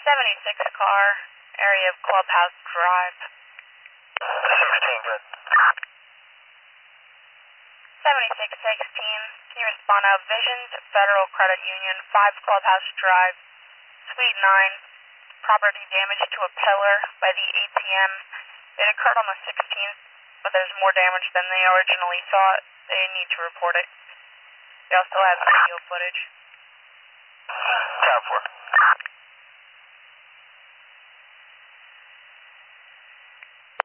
76 car, area of Clubhouse Drive. 16, good. 7616, can you respond out Visions Federal Credit Union, 5 Clubhouse Drive, Suite 9, property damage to a pillar by the ATM. It occurred on the 16th, but there's more damage than they originally thought. They need to report it. They also have video footage.